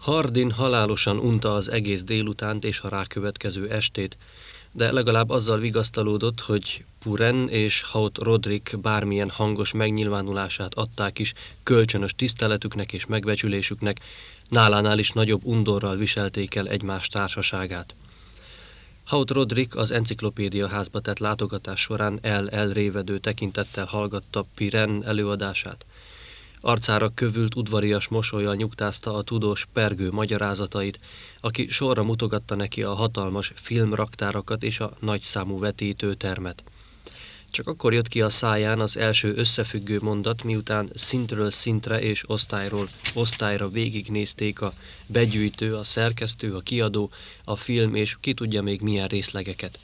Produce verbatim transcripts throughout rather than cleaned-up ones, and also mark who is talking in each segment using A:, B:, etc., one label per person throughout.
A: Hardin halálosan unta az egész délutánt és a rákövetkező estét, de legalább azzal vigasztalódott, hogy Puren és Haut Rodrik bármilyen hangos megnyilvánulását adták is kölcsönös tiszteletüknek és megbecsülésüknek, nálánál is nagyobb undorral viselték el egymás társaságát. Haut Rodrik az enciklopédia házba tett látogatás során el-elrévedő tekintettel hallgatta Puren előadását. Arcára kövült udvarias mosollyal nyugtázta a tudós pergő magyarázatait, aki sorra mutogatta neki a hatalmas filmraktárakat és a nagyszámú vetítőtermet. Csak akkor jött ki a száján az első összefüggő mondat, miután szintről szintre és osztályról osztályra végignézték a begyűjtő, a szerkesztő, a kiadó, a film és ki tudja még milyen részlegeket.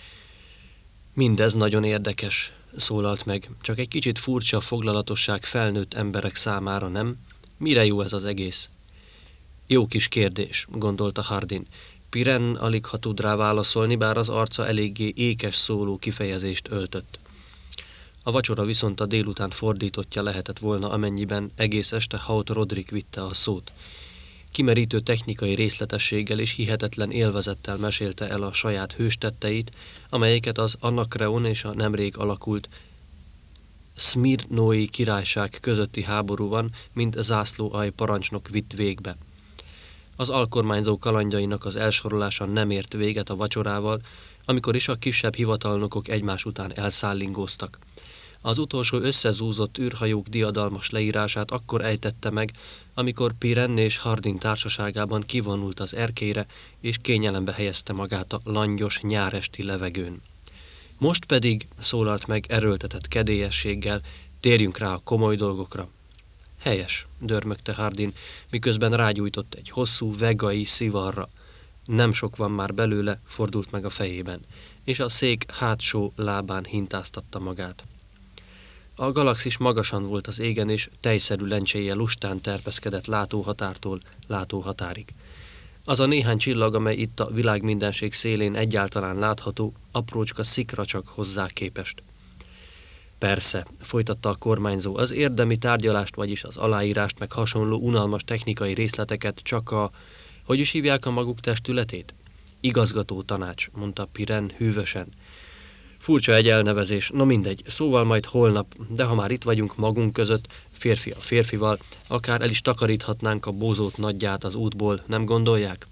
A: Mindez nagyon érdekes, szólalt meg, csak egy kicsit furcsa foglalatosság felnőtt emberek számára, nem? Mire jó ez az egész? Jó kis kérdés, gondolta Hardin. Puren alig ha tud rá válaszolni, bár az arca eléggé ékes szóló kifejezést öltött. A vacsora viszont a délután fordítottja lehetett volna, amennyiben egész este Haut Rodrik vitte a szót. Kimerítő technikai részletességgel és hihetetlen élvezettel mesélte el a saját hőstetteit, amelyeket az Anakreon és a nemrég alakult Szmirnói királyság közötti háborúban, mint zászlóalj parancsnok vitt végbe. Az alkormányzó kalandjainak az elsorolása nem ért véget a vacsorával, amikor is a kisebb hivatalnokok egymás után elszállingóztak. Az utolsó összezúzott űrhajók diadalmas leírását akkor ejtette meg, amikor Puren és Hardin társaságában kivonult az erkélyre, és kényelembe helyezte magát a langyos nyáresti levegőn. Most pedig, szólalt meg erőltetett kedélyességgel, térjünk rá a komoly dolgokra. Helyes, dörmögte Hardin, miközben rágyújtott egy hosszú vegai szivarra. Nem sok van már belőle, fordult meg a fejében, és a szék hátsó lábán hintáztatta magát. A galaxis magasan volt az égen, és tejszerű lencséje lustán terpeszkedett látóhatártól látóhatárig. Az a néhány csillag, amely itt a világ mindenség szélén egyáltalán látható, aprócska szikra csak hozzá képest. Persze, folytatta a kormányzó, az érdemi tárgyalást, vagyis az aláírást, meg hasonló unalmas technikai részleteket csak a... Hogy is hívják a maguk testületét? Igazgató tanács, mondta Puren hűvösen. Furcsa egy elnevezés, no mindegy, szóval majd holnap, de ha már itt vagyunk magunk között, férfi a férfival, akár el is takaríthatnánk a bózót nagyját az útból, nem gondolják?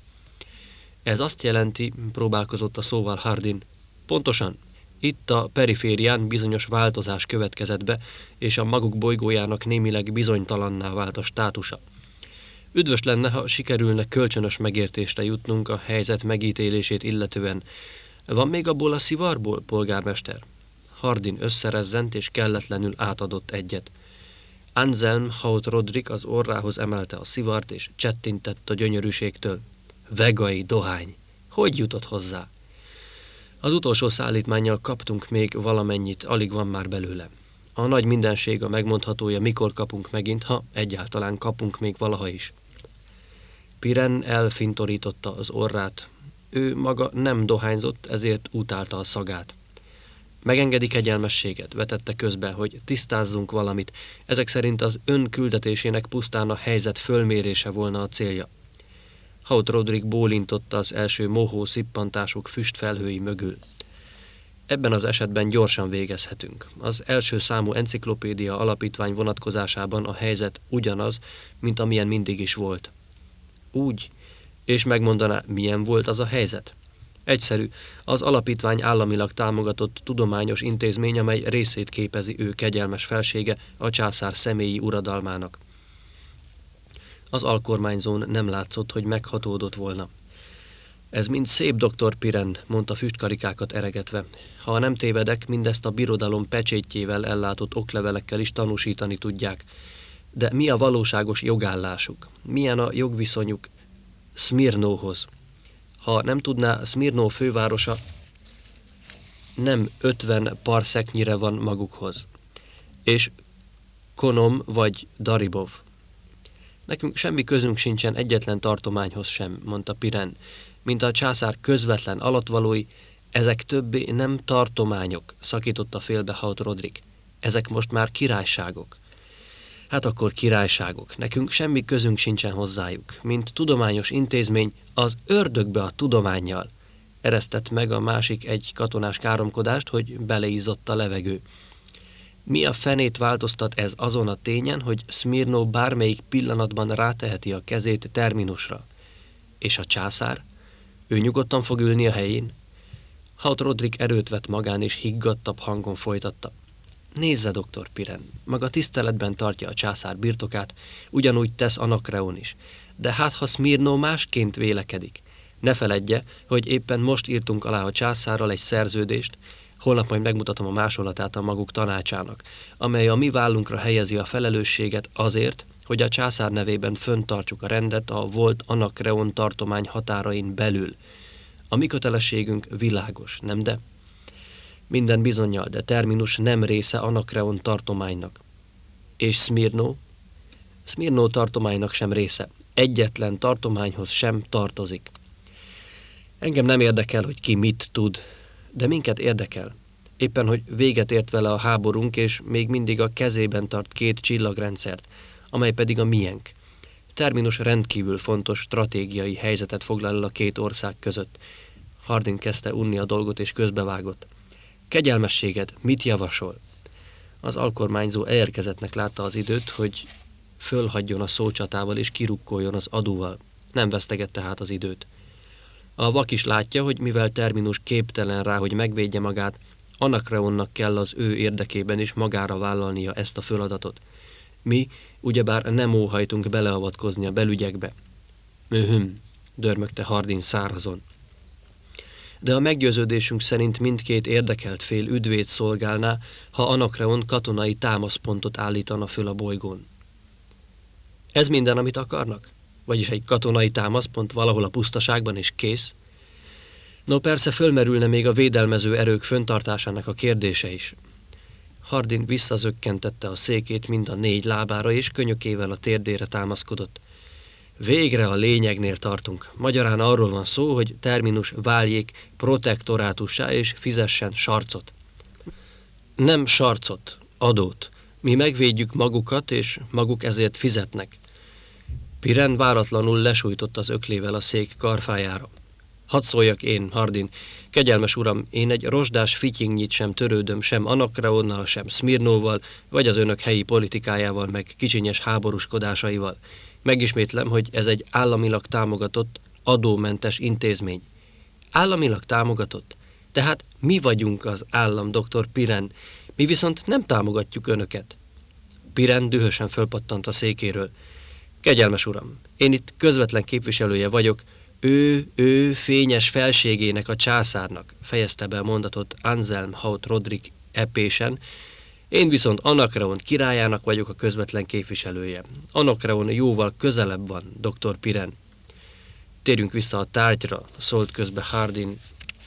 A: Ez azt jelenti, próbálkozott a szóval Hardin. Pontosan, itt a periférián bizonyos változás következett be, és a maguk bolygójának némileg bizonytalanná vált a státusa. Üdvös lenne, ha sikerülne kölcsönös megértésre jutnunk a helyzet megítélését illetően. Van még abból a szivarból, polgármester? Hardin összerezzent és kelletlenül átadott egyet. Anselm Haut Rodrik az orrához emelte a szivart és csettintett a gyönyörűségtől. Vegai dohány! Hogy jutott hozzá? Az utolsó szállítmánnyal kaptunk még valamennyit, alig van már belőle. A nagy mindenség a megmondhatója, mikor kapunk megint, ha egyáltalán kapunk még valaha is. Puren elfintorította az orrát. Ő maga nem dohányzott, ezért utálta a szagát. Megengedi kegyelmességet, vetette közbe, hogy tisztázzunk valamit. Ezek szerint az ön küldetésének pusztán a helyzet fölmérése volna a célja. Haut Rodrik bólintott az első mohó szippantások füstfelhői mögül. Ebben az esetben gyorsan végezhetünk. Az első számú enciklopédia alapítvány vonatkozásában a helyzet ugyanaz, mint amilyen mindig is volt. Úgy, és megmondaná, milyen volt az a helyzet? Egyszerű, az alapítvány államilag támogatott tudományos intézmény, amely részét képezi ő kegyelmes felsége a császár személyi uradalmának. Az alkormányzón nem látszott, hogy meghatódott volna. Ez mind szép, doktor Puren, mondta füstkarikákat eregetve. Ha nem tévedek, mindezt a birodalom pecsétjével ellátott oklevelekkel is tanúsítani tudják. De mi a valóságos jogállásuk? Milyen a jogviszonyuk Szmirnóhoz? Ha nem tudná, Szmirnó fővárosa nem ötven parszeknyire van magukhoz. És Konom vagy Daribov. Nekünk semmi közünk sincsen egyetlen tartományhoz sem, mondta Puren. Mint a császár közvetlen alattvalói, ezek többé nem tartományok, szakította félbe Haut Rodrik. Ezek most már királyságok. Hát akkor királyságok, nekünk semmi közünk sincsen hozzájuk, mint tudományos intézmény az ördögbe a tudománnyal. Eresztett meg a másik egy katonás káromkodást, hogy beleizzott a levegő. Mi a fenét változtat ez azon a tényen, hogy Szmirnó bármelyik pillanatban ráteheti a kezét Terminusra? És a császár? Ő nyugodtan fog ülni a helyén? Haut Rodrik erőt vett magán, és higgadtabb hangon folytatta. Nézze, doktor Pirenne, maga tiszteletben tartja a császár birtokát, ugyanúgy tesz Anakreon is. De hát, ha Szmirnó másként vélekedik, ne feledje, hogy éppen most írtunk alá a császárral egy szerződést, holnap majd megmutatom a másolatát a maguk tanácsának, amely a mi vállunkra helyezi a felelősséget azért, hogy a császár nevében föntartsuk a rendet a volt Anakreon tartomány határain belül. A mi kötelességünk világos, nem de? Minden bizonnyal, de Terminus nem része Anakreon tartománynak. És Szmirnó? Szmirnó tartománynak sem része. Egyetlen tartományhoz sem tartozik. Engem nem érdekel, hogy ki mit tud, de minket érdekel. Éppen, hogy véget ért vele a háborunk, és még mindig a kezében tart két csillagrendszert, amely pedig a miénk. Terminus rendkívül fontos stratégiai helyzetet foglal el a két ország között. Hardin kezdte unni a dolgot, és közbevágott. Kegyelmességed, mit javasol? Az alkormányzó elérkezettnek látta az időt, hogy fölhagyjon a szócsatával és kirukkoljon az adóval. Nem vesztegette hát az időt. A vak is látja, hogy mivel Terminus képtelen rá, hogy megvédje magát, Anakreonnak kell az ő érdekében is magára vállalnia ezt a feladatot. Mi ugyebár nem óhajtunk beleavatkozni a belügyekbe. Öhüm, dörmögte Hardin szárazon. De a meggyőződésünk szerint mindkét érdekelt fél üdvét szolgálná, ha Anakreon katonai támaszpontot állítana föl a bolygón. Ez minden, amit akarnak? Vagyis egy katonai támaszpont valahol a pusztaságban, és kész? No persze fölmerülne még a védelmező erők föntartásának a kérdése is. Hardin visszazökkentette a székét mind a négy lábára, és könyökével a térdére támaszkodott. Végre a lényegnél tartunk. Magyarán arról van szó, hogy Terminus váljék protektorátussá, és fizessen sarcot. Nem sarcot, adót. Mi megvédjük magukat, és maguk ezért fizetnek. Pirenne váratlanul lesújtott az öklével a szék karfájára. Hadd szóljak én, Hardin. Kegyelmes uram, én egy rozsdás fityingnyit sem törődöm, sem Anakreonnal, sem Szmirnóval, vagy az önök helyi politikájával, meg kicsinyes háborúskodásaival. Megismétlem, hogy ez egy államilag támogatott, adómentes intézmény. Államilag támogatott? Tehát mi vagyunk az állam, doktor Pirenne. Mi viszont nem támogatjuk önöket. Pirenne dühösen fölpattant a székéről. Kegyelmes uram, én itt közvetlen képviselője vagyok, ő, ő fényes felségének, a császárnak, fejezte be a mondatot Anselm Haut Rodrik epésen. Én viszont Anakreon királyának vagyok a közvetlen képviselője. Anakreon jóval közelebb van, doktor Pirenne. Térjünk vissza a tárgyra, szólt közbe Hardin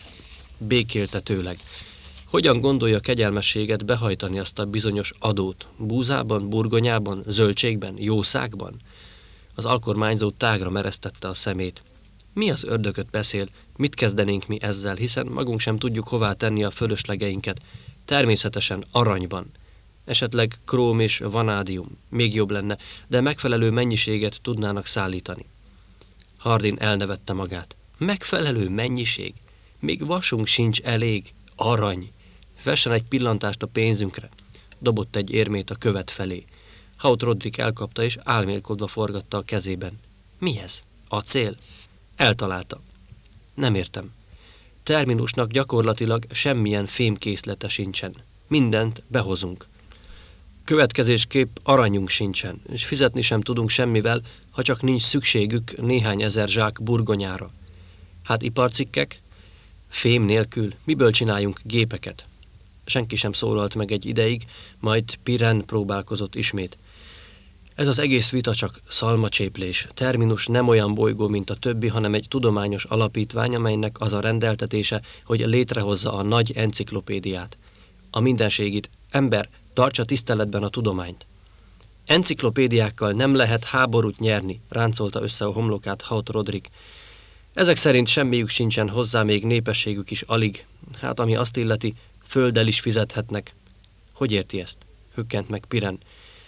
A: békéltetőleg. Hogyan gondolja kegyelmességet behajtani azt a bizonyos adót? Búzában, burgonyában, zöldségben, jószágban? Az alkormányzó tágra meresztette a szemét. Mi az ördögöt beszél, mit kezdenénk mi ezzel, hiszen magunk sem tudjuk hová tenni a fölöslegeinket. Természetesen aranyban. Esetleg króm és vanádium, még jobb lenne, de megfelelő mennyiséget tudnának szállítani. Hardin elnevette magát. Megfelelő mennyiség? Még vasunk sincs elég. Arany. Vessen egy pillantást a pénzünkre. Dobott egy érmét a követ felé. Haut Rodrik elkapta és álmélkodva forgatta a kezében. Mi ez? Acél? Eltalálta. Nem értem. Terminusnak gyakorlatilag semmilyen fémkészlete sincsen. Mindent behozunk. Következésképp aranyunk sincsen, és fizetni sem tudunk semmivel, ha csak nincs szükségük néhány ezer zsák burgonyára. Hát iparcikkek? Fém nélkül miből csináljunk gépeket? Senki sem szólalt meg egy ideig, majd Pirenne próbálkozott ismét. Ez az egész vita csak szalmacséplés. Terminus nem olyan bolygó, mint a többi, hanem egy tudományos alapítvány, amelynek az a rendeltetése, hogy létrehozza a nagy enciklopédiát. A mindenségit, ember, tartsa tiszteletben a tudományt. Enciklopédiákkal nem lehet háborút nyerni, ráncolta össze a homlokát Haut Rodrik. Ezek szerint semmiük sincsen hozzá, még népességük is alig. Hát ami azt illeti, földdel is fizethetnek. Hogy érti ezt? Hökkent meg Pirenne.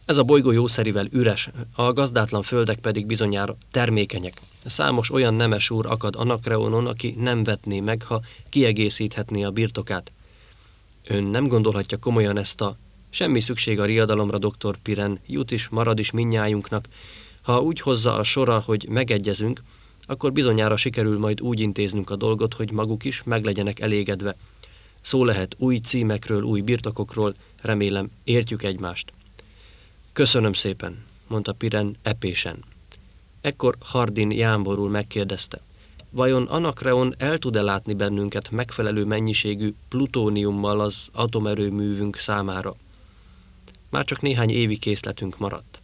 A: Ez a bolygó jószerivel üres, a gazdátlan földek pedig bizonyára termékenyek. Számos olyan nemes úr akad Anakreonon, aki nem vetné meg, ha kiegészíthetné a birtokát. Ön nem gondolhatja komolyan ezt a semmi szükség a riadalomra, doktor Piren, jut is, marad is mindnyájunknak. Ha úgy hozza a sora, hogy megegyezünk, akkor bizonyára sikerül majd úgy intéznünk a dolgot, hogy maguk is meg legyenek elégedve. Szó lehet új címekről, új birtokokról, remélem értjük egymást. Köszönöm szépen, mondta Piren epésen. Ekkor Hardin jámborul megkérdezte, vajon Anakreon el tud-e látni bennünket megfelelő mennyiségű plutóniummal az atomerőművünk számára? Már csak néhány évi készletünk maradt.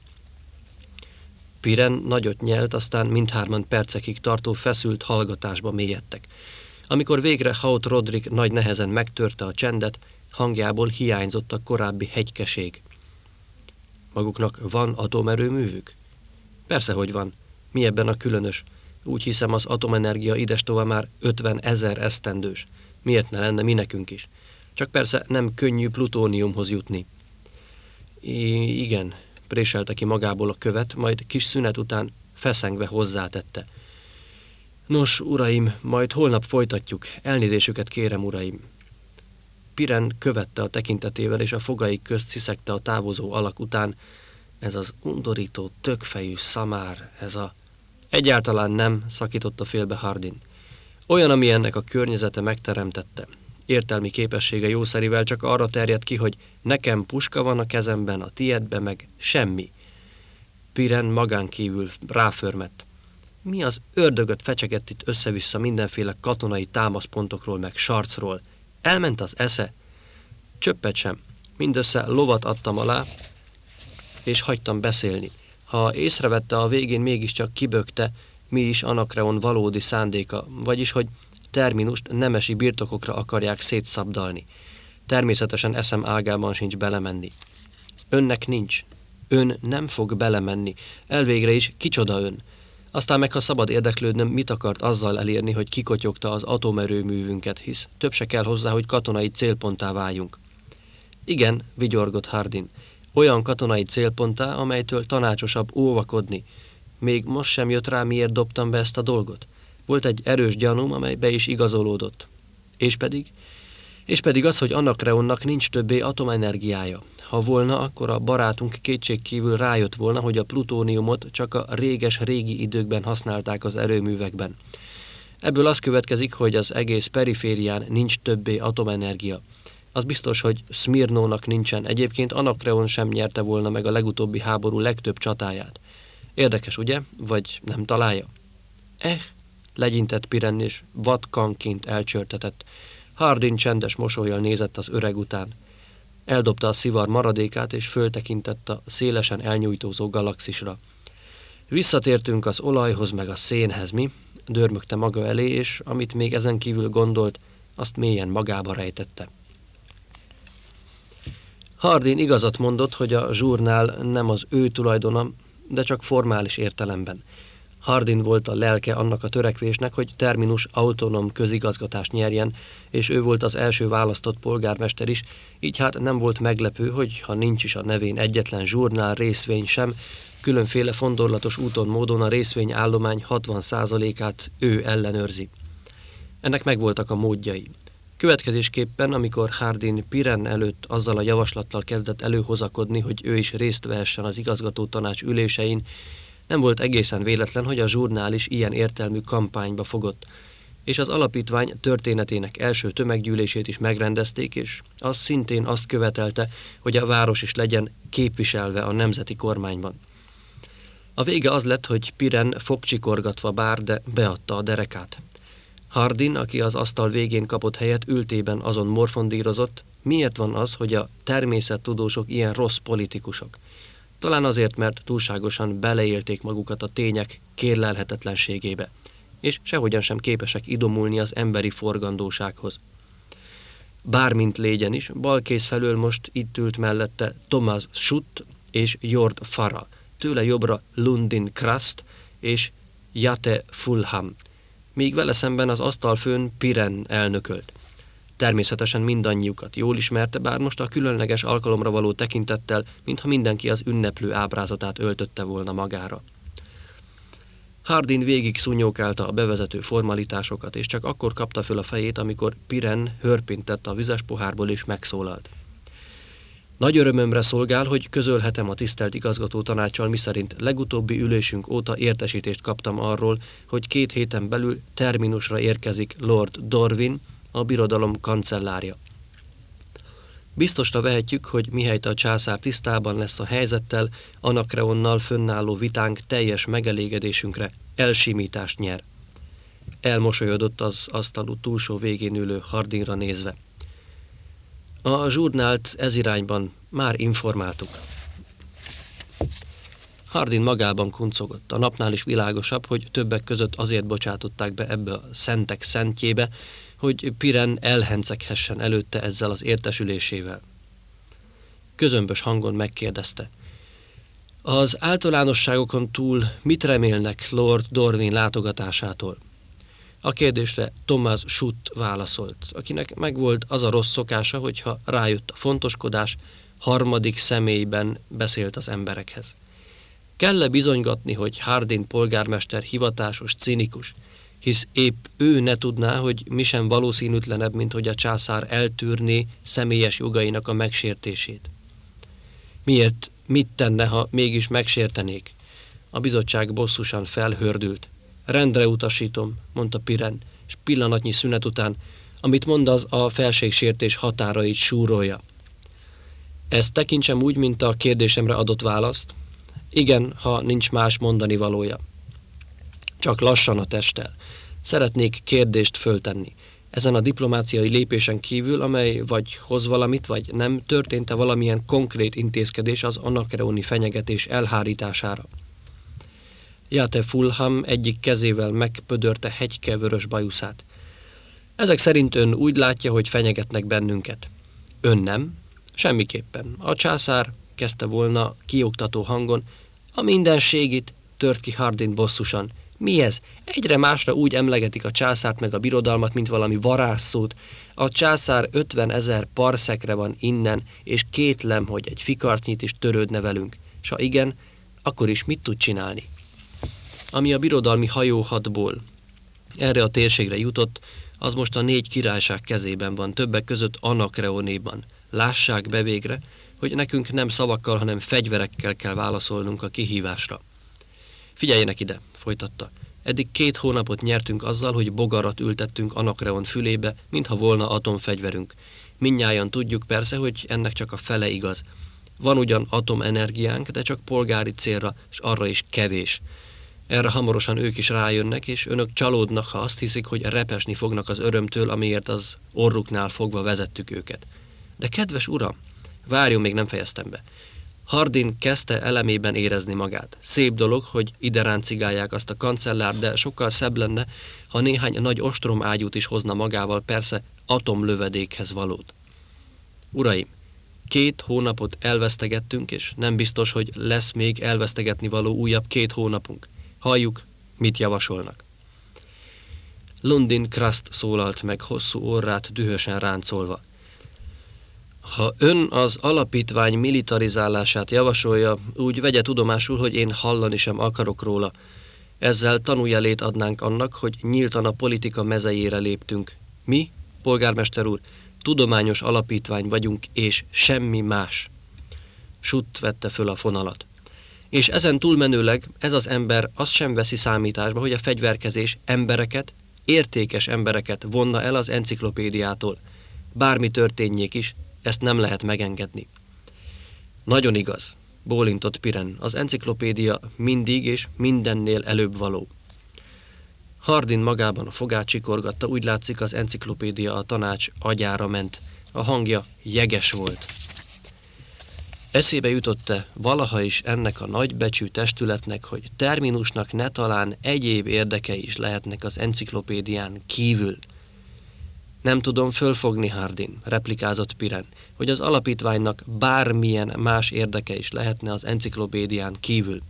A: Piren nagyot nyelt, aztán mindhárman percekig tartó feszült hallgatásba mélyedtek. Amikor végre Haut Rodrik nagy nehezen megtörte a csendet, hangjából hiányzott a korábbi hegykeség. Maguknak van atomerőművük? Persze, hogy van. Mi ebben a különös? Úgy hiszem, az atomenergia idestova már ötven ezer esztendős. Miért ne lenne mi nekünk is? Csak persze nem könnyű plutóniumhoz jutni. I- igen, préselte ki magából a követ, majd kis szünet után feszengve hozzátette. Nos, uraim, majd holnap folytatjuk. Elnézésüket kérem, uraim. Piren követte a tekintetével, és a fogaik közt sziszegte a távozó alak után. Ez az undorító, tökfejű szamár, ez a... Egyáltalán nem, szakította félbe Hardin. Olyan, ami ennek a környezete megteremtette. Értelmi képessége jószerivel csak arra terjed ki, hogy nekem puska van a kezemben, a tiédbe meg semmi. Piren magán kívül ráförmett. Mi az ördögöt fecsegett itt össze-vissza mindenféle katonai támaszpontokról meg sarcról? Elment az esze? Csöppet sem. Mindössze lovat adtam alá, és hagytam beszélni. Ha észrevette, a végén mégiscsak kibökte, mi is Anakreon valódi szándéka, vagyis, hogy terminust nemesi birtokokra akarják szétszabdalni. Természetesen eszem ágában sincs belemenni. Önnek nincs. Ön nem fog belemenni. Elvégre is kicsoda ön. Aztán meg, ha szabad érdeklődnöm, mit akart azzal elérni, hogy kikotyogta az atomerőművünket, hisz több se kell hozzá, hogy katonai célponttá váljunk. Igen, vigyorgott Hardin, olyan katonai célponttá, amelytől tanácsosabb óvakodni. Még most sem jött rá, miért dobtam be ezt a dolgot. Volt egy erős gyanúm, amely be is igazolódott. És pedig? És pedig az, hogy Anakreonnak nincs többé atomenergiája. Ha volna, akkor a barátunk kétségkívül rájött volna, hogy a plutóniumot csak a réges-régi időkben használták az erőművekben. Ebből az következik, hogy az egész periférián nincs többé atomenergia. Az biztos, hogy Szmirnónak nincsen, egyébként Anakreon sem nyerte volna meg a legutóbbi háború legtöbb csatáját. Érdekes, ugye? Vagy nem találja? Eh, legyintett Piren, és vadkanként elcsörtetett. Hardin csendes mosollyal nézett az öreg után. Eldobta a szivar maradékát, és föltekintett a szélesen elnyújtózó galaxisra. Visszatértünk az olajhoz, meg a szénhez, mi? Dörmögte maga elé, és amit még ezen kívül gondolt, azt mélyen magába rejtette. Hardin igazat mondott, hogy a zsurnál nem az ő tulajdona, de csak formális értelemben. Hardin volt a lelke annak a törekvésnek, hogy terminus autonóm közigazgatást nyerjen, és ő volt az első választott polgármester is, így hát nem volt meglepő, hogy ha nincs is a nevén egyetlen zsurnál részvény sem, különféle fondorlatos úton módon a részvényállomány hatvan százalékát ő ellenőrzi. Ennek megvoltak a módjai. Következésképpen, amikor Hardin Piren előtt azzal a javaslattal kezdett előhozakodni, hogy ő is részt vehessen az igazgató tanács ülésein, nem volt egészen véletlen, hogy a zsurnál is ilyen értelmű kampányba fogott, és az alapítvány történetének első tömeggyűlését is megrendezték, és az szintén azt követelte, hogy a város is legyen képviselve a nemzeti kormányban. A vége az lett, hogy Piren fogcsikorgatva bár, de beadta a derekát. Hardin, aki az asztal végén kapott helyet, ültében azon morfondírozott, miért van az, hogy a természettudósok ilyen rossz politikusok. Talán azért, mert túlságosan beleélték magukat a tények kérlelhetetlenségébe, és sehogyan sem képesek idomulni az emberi forgandósághoz. Bármint légyen is, balkész felől most itt ült mellette Thomas Schutt és Jord Farah, tőle jobbra Lundin Krast és Jate Fulham, míg vele szemben az asztalfőn Piren elnökölt. Természetesen mindannyiukat jól ismerte, bár most a különleges alkalomra való tekintettel, mintha mindenki az ünneplő ábrázatát öltötte volna magára. Hardin végig szúnyókálta a bevezető formalitásokat, és csak akkor kapta föl a fejét, amikor Pirenne hörpintett a vizes pohárból és megszólalt. Nagy örömömre szolgál, hogy közölhetem a tisztelt igazgató tanáccsal, miszerint legutóbbi ülésünk óta értesítést kaptam arról, hogy két héten belül terminusra érkezik Lord Dorwin, a birodalom kancellárja. Biztosra vehetjük, hogy mihelyt a császár tisztában lesz a helyzettel, Anakreonnal fönnálló vitánk teljes megelégedésünkre elsimítást nyer. Elmosolyodott az asztalú túlsó végén ülő Hardinra nézve. A zsurnált ez irányban már informáltuk. Hardin magában kuncogott. A napnál is világosabb, hogy többek között azért bocsátották be ebbe a szentek szentjébe, hogy Pirenne elhenceghessen előtte ezzel az értesülésével. Közömbös hangon megkérdezte. Az általánosságokon túl mit remélnek Lord Dorwin látogatásától? A kérdésre Thomas Schutt válaszolt, akinek megvolt az a rossz szokása, hogyha rájött a fontoskodás, harmadik személyben beszélt az emberekhez. Kell-e bizonygatni, hogy Hardin polgármester hivatásos, cinikus, hisz épp ő ne tudná, hogy mi sem valószínűtlenebb, mint hogy a császár eltűrné személyes jogainak a megsértését. Miért, mit tenne, ha mégis megsértenék? A bizottság bosszusan felhördült. Rendre utasítom, mondta Pirenne, és pillanatnyi szünet után, amit mond, az a felségsértés határait súrolja. Ezt tekintsem úgy, mint a kérdésemre adott választ. Igen, ha nincs más mondani valója. Csak lassan a testtel. Szeretnék kérdést föltenni. Ezen a diplomáciai lépésen kívül, amely vagy hoz valamit, vagy nem, történt-e valamilyen konkrét intézkedés az anakreoni fenyegetés elhárítására? Játe Fulham egyik kezével megpödörte hegyke vörös bajuszát. Ezek szerint ön úgy látja, hogy fenyegetnek bennünket. Ön nem? Semmiképpen. A császár, kezdte volna kioktató hangon, a mindenségit, tört ki Hardin bosszusan. Mi ez? Egyre másra úgy emlegetik a császárt meg a birodalmat, mint valami varázsszót. A császár ötvenezer parszekre van innen, és kétlem, hogy egy fikarcnyit is törődne velünk. S ha igen, akkor is mit tud csinálni? Ami a birodalmi hajóhadból erre a térségre jutott, az most a négy királyság kezében van, többek között Anakreonéban. Lássák be végre, hogy nekünk nem szavakkal, hanem fegyverekkel kell válaszolnunk a kihívásra. Figyeljenek ide, folytatta. Eddig két hónapot nyertünk azzal, hogy bogarat ültettünk Anakreon fülébe, mintha volna atomfegyverünk. Mindnyájan tudjuk persze, hogy ennek csak a fele igaz. Van ugyan atomenergiánk, de csak polgári célra, és arra is kevés. Erre hamarosan ők is rájönnek, és önök csalódnak, ha azt hiszik, hogy repesni fognak az örömtől, amiért az orruknál fogva vezettük őket. De kedves uram, várjon, még nem fejeztem be. Hardin kezdte elemében érezni magát. Szép dolog, hogy ide ráncigálják azt a kancellárt, de sokkal szebb lenne, ha néhány nagy ostrom ágyút is hozna magával, persze atomlövedékhez valót. Uraim, két hónapot elvesztegettünk, és nem biztos, hogy lesz még elvesztegetni való újabb két hónapunk. Halljuk, mit javasolnak. Lundin Krast szólalt meg hosszú orrát dühösen ráncolva. Ha ön az alapítvány militarizálását javasolja, úgy vegye tudomásul, hogy én hallani sem akarok róla. Ezzel tanújelét adnánk annak, hogy nyíltan a politika mezejére léptünk. Mi, polgármester úr, tudományos alapítvány vagyunk, és semmi más. Schutt vette föl a fonalat. És ezen túlmenőleg ez az ember azt sem veszi számításba, hogy a fegyverkezés embereket, értékes embereket vonna el az enciklopédiától. Bármi történjék is, ezt nem lehet megengedni. Nagyon igaz, bólintott Pirenne, az enciklopédia mindig és mindennél előbb való. Hardin magában a fogát csikorgatta, úgy látszik, az enciklopédia a tanács agyára ment. A hangja jeges volt. Eszébe jutott-e valaha is ennek a nagybecsű testületnek, hogy terminusnak ne talán egyéb érdekei is lehetnek az enciklopédián kívül? Nem tudom fölfogni, Hardin, replikázott Pirenne, hogy az alapítványnak bármilyen más érdeke is lehetne az enciklopédián kívül.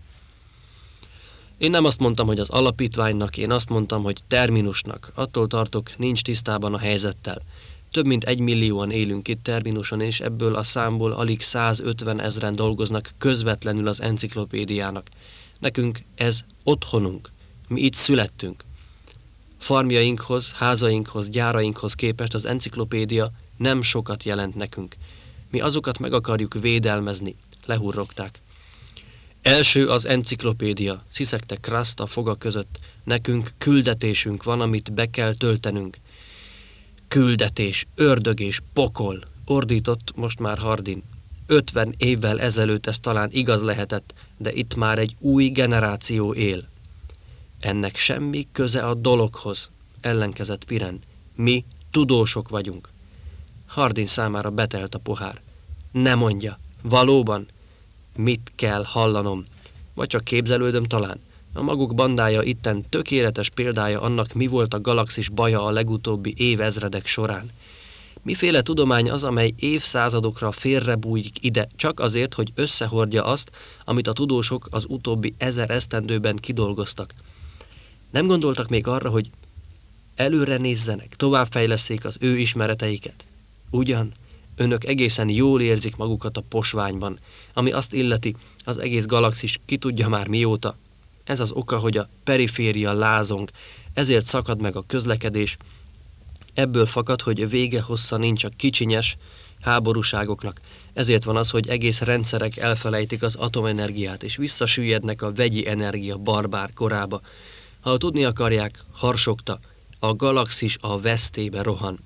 A: Én nem azt mondtam, hogy az alapítványnak, én azt mondtam, hogy terminusnak. Attól tartok, nincs tisztában a helyzettel. Több mint egy millióan élünk itt terminuson, és ebből a számból alig százötven ezren dolgoznak közvetlenül az enciklopédiának. Nekünk ez otthonunk. Mi itt születtünk. Farmjainkhoz, házainkhoz, gyárainkhoz képest az enciklopédia nem sokat jelent nekünk. Mi azokat meg akarjuk védelmezni, lehurrogták. Első az enciklopédia, sziszegte Kraszt a foga között. Nekünk küldetésünk van, amit be kell töltenünk. Küldetés, ördög és pokol, ordított most már Hardin. Ötven évvel ezelőtt ez talán igaz lehetett, de itt már egy új generáció él. Ennek semmi köze a dologhoz, ellenkezett Pirren. Mi tudósok vagyunk. Hardin számára betelt a pohár. Ne mondja, valóban? Mit kell hallanom? Vagy csak képzelődöm talán? A maguk bandája itten tökéletes példája annak, mi volt a galaxis baja a legutóbbi évezredek során. Miféle tudomány az, amely évszázadokra félrebújik ide, csak azért, hogy összehordja azt, amit a tudósok az utóbbi ezer esztendőben kidolgoztak. Nem gondoltak még arra, hogy előre nézzenek, továbbfejlesszék az ő ismereteiket? Ugyan, önök egészen jól érzik magukat a posványban, ami azt illeti, az egész galaxis ki tudja már mióta. Ez az oka, hogy a periféria lázong, ezért szakad meg a közlekedés. Ebből fakad, hogy vége hossza nincs a kicsinyes háborúságoknak. Ezért van az, hogy egész rendszerek elfelejtik az atomenergiát, és visszasüllyednek a vegyi energia barbár korába. Ha tudni akarják, harsogta, a galaxis a vesztébe rohan.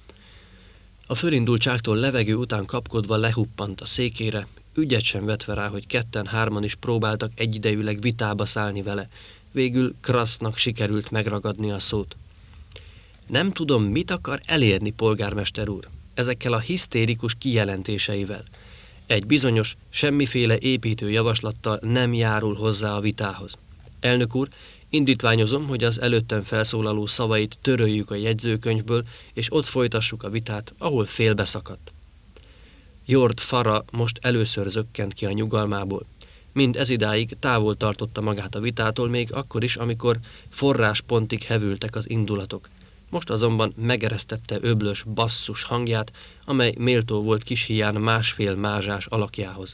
A: A fölindultságtól levegő után kapkodva lehuppant a székére, ügyet sem vetve rá, hogy ketten-hárman is próbáltak egyidejűleg vitába szállni vele. Végül Krasznak sikerült megragadni a szót. Nem tudom, mit akar elérni, polgármester úr, ezekkel a hisztérikus kijelentéseivel. Egy bizonyos, semmiféle építő javaslattal nem járul hozzá a vitához. Elnök úr, indítványozom, hogy az előttem felszólaló szavait töröljük a jegyzőkönyvből, és ott folytassuk a vitát, ahol félbeszakadt. Jord Fara most először zökkent ki a nyugalmából. Mind ezidáig távol tartotta magát a vitától, még akkor is, amikor forráspontig hevültek az indulatok. Most azonban megeresztette öblös basszus hangját, amely méltó volt kis híján másfél mázsás alakjához.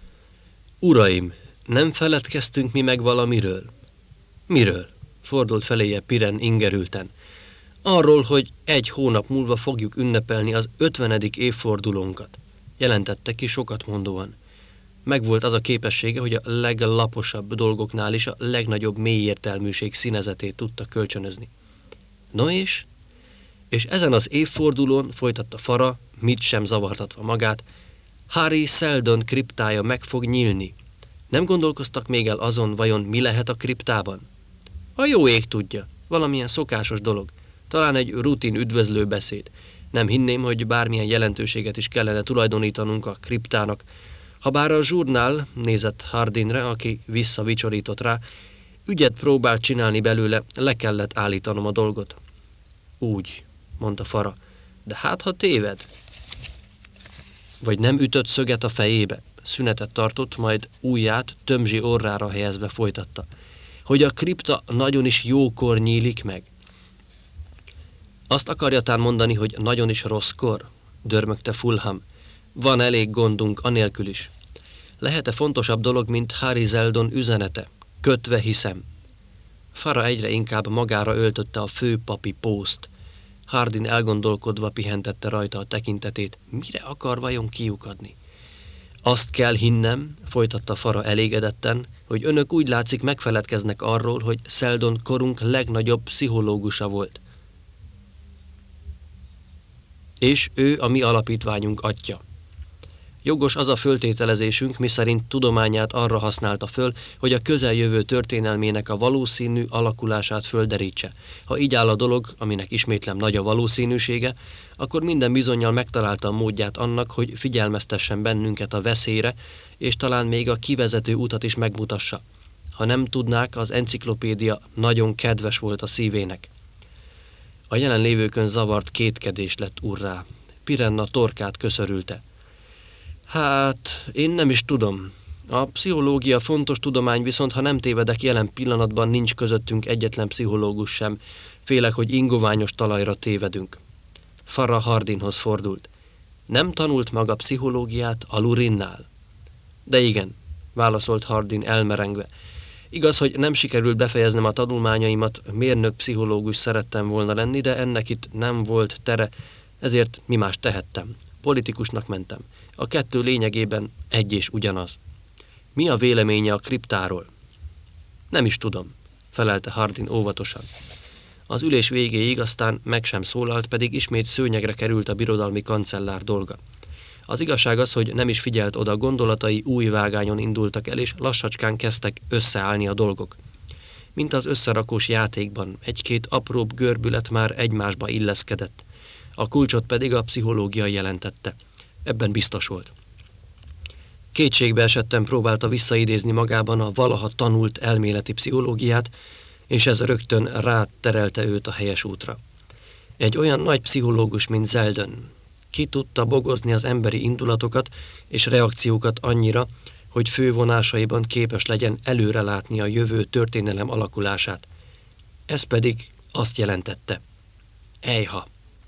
A: Uraim, nem feledkeztünk mi meg valamiről? Miről? Fordult feléje Pirren ingerülten. Arról, hogy egy hónap múlva fogjuk ünnepelni az ötvenedik évfordulónkat, jelentette ki sokat mondóan. Megvolt az a képessége, hogy a leglaposabb dolgoknál is a legnagyobb mélyértelműség színezetét tudta kölcsönözni. No és? És ezen az évfordulón, folytatta Fara, mit sem zavartatva magát, Harry Seldon kriptája meg fog nyílni. Nem gondolkoztak még el azon, vajon mi lehet a kriptában? A jó ég tudja, valamilyen szokásos dolog, talán egy rutin üdvözlő beszéd. Nem hinném, hogy bármilyen jelentőséget is kellene tulajdonítanunk a kriptának. Habár a zsurnál, nézett Hardinre, aki visszavicsorított rá, ügyet próbált csinálni belőle, le kellett állítanom a dolgot. Úgy, mondta Fara, de hát ha téved? Vagy nem ütött szöget a fejébe? Szünetet tartott, majd ujját tömzsi orrára helyezve folytatta. Hogy a kripta nagyon is jókor nyílik meg. Azt akarjatán mondani, hogy nagyon is rosszkor? Dörmögte Fulham. Van elég gondunk anélkül is. Lehet-e fontosabb dolog, mint Harry Seldon üzenete? Kötve hiszem. Fara egyre inkább magára öltötte a főpapi pószt. Hardin elgondolkodva pihentette rajta a tekintetét. Mire akar vajon kiukadni? Azt kell hinnem, folytatta Fara elégedetten, hogy önök úgy látszik megfeledkeznek arról, hogy Seldon korunk legnagyobb pszichológusa volt. És ő a mi alapítványunk atya. Jogos az a föltételezésünk, miszerint tudományát arra használta föl, hogy a közeljövő történelmének a valószínű alakulását földerítse. Ha így áll a dolog, aminek ismétlem nagy a valószínűsége, akkor minden bizonnyal megtalálta a módját annak, hogy figyelmeztessen bennünket a veszélyre, és talán még a kivezető utat is megmutassa. Ha nem tudnák, az enciklopédia nagyon kedves volt a szívének. A jelenlévőkön zavart kétkedés lett urrá. Pirren a torkát köszörülte. Hát, én nem is tudom. A pszichológia fontos tudomány, viszont ha nem tévedek, jelen pillanatban nincs közöttünk egyetlen pszichológus sem. Félek, hogy ingoványos talajra tévedünk. Farah Hardinhoz fordult. Nem tanult maga pszichológiát a Lurinnál? De igen, válaszolt Hardin elmerengve. Igaz, hogy nem sikerült befejeznem a tanulmányaimat, mérnök-pszichológus szerettem volna lenni, de ennek itt nem volt tere, ezért mi más tehettem. Politikusnak mentem. A kettő lényegében egy és ugyanaz. Mi a véleménye a kriptáról? Nem is tudom, felelte Hardin óvatosan. Az ülés végéig aztán meg sem szólalt, pedig ismét szőnyegre került a birodalmi kancellár dolga. Az igazság az, hogy nem is figyelt oda, gondolatai új vágányon indultak el, és lassacskán kezdtek összeállni a dolgok. Mint az összerakós játékban, egy-két apróbb görbület már egymásba illeszkedett. A kulcsot pedig a pszichológia jelentette. Ebben biztos volt. Kétségbe esetten próbálta visszaidézni magában a valaha tanult elméleti pszichológiát, és ez rögtön ráterelte őt a helyes útra. Egy olyan nagy pszichológus, mint Zeldön, ki tudta bogozni az emberi indulatokat és reakciókat annyira, hogy fővonásaiban képes legyen előrelátni a jövő történelem alakulását. Ez pedig azt jelentette. Ejha!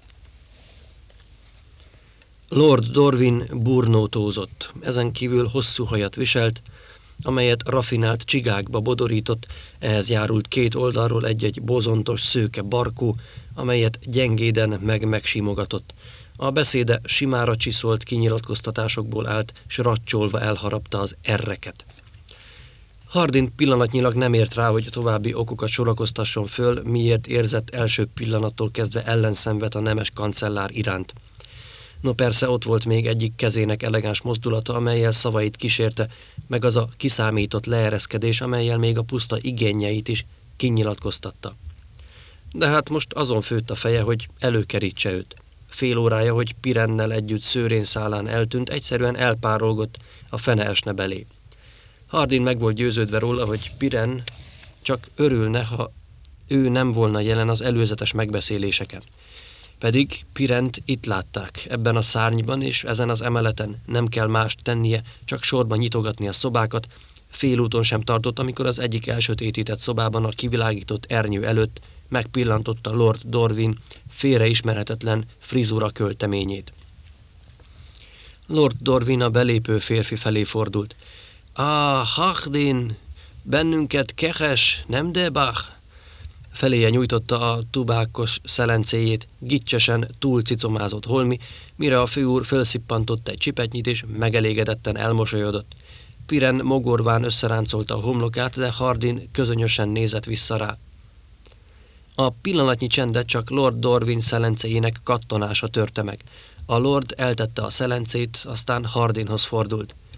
A: Lord Dorwin burnótózott, ezen kívül hosszú hajat viselt, amelyet rafinált csigákba bodorított, ehhez járult két oldalról egy-egy bozontos szőke barkó, amelyet gyengéden meg-megsimogatott. A beszéde simára csiszolt kinyilatkoztatásokból állt, s raccsolva elharapta az erreket. Hardin pillanatnyilag nem ért rá, hogy további okokat sorakoztasson föl, miért érzett első pillanattól kezdve ellenszenvet a nemes kancellár iránt. No persze ott volt még egyik kezének elegáns mozdulata, amellyel szavait kísérte, meg az a kiszámított leereszkedés, amellyel még a puszta igényeit is kinyilatkoztatta. De hát most azon főtt a feje, hogy előkerítse őt. Fél órája, hogy Pirennel együtt szőrénszálán eltűnt, egyszerűen elpárolgott, a fene esne belé. Hardin meg volt győződve róla, hogy Piren csak örülne, ha ő nem volna jelen az előzetes megbeszéléseken. Pedig Pirent itt látták, ebben a szárnyban, és ezen az emeleten nem kell mást tennie, csak sorban nyitogatni a szobákat. Félúton sem tartott, amikor az egyik elsötétített szobában a kivilágított ernyő előtt megpillantotta Lord Dorwin félreismerhetetlen frizura költeményét. Lord Dorwin a belépő férfi felé fordult. Ah, Hardin, bennünket kehes, nem de Bach? Feléje nyújtotta a tubákos szelencéjét, gicsesen túlcicomázott holmi, mire a főúr fölszippantott egy csipetnyit, és megelégedetten elmosolyodott. Piren mogorván összeráncolta a homlokát, de Hardin közönösen nézett vissza rá. A pillanatnyi csendet csak Lord Dorwin szelencéjének kattanása törte meg. A lord eltette a szelencét, aztán Hardinhoz fordult.